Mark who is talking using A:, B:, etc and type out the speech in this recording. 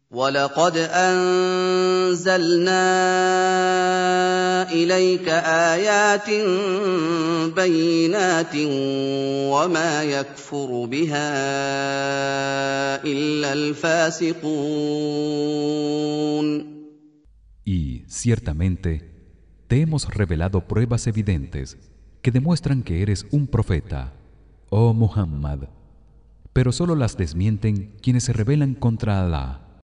A: وَلَقَدْ أَنزَلْنَا إِلَيْكَ آيَاتٍ بَيِّنَاتٍ وَمَا يَكْفُرُ بِهَا إِلَّا الْفَاسِقُونَ.
B: Y ciertamente te hemos revelado pruebas evidentes que demuestran que eres un profeta, oh Muhammad, pero solo las desmienten quienes se rebelan contra Alá.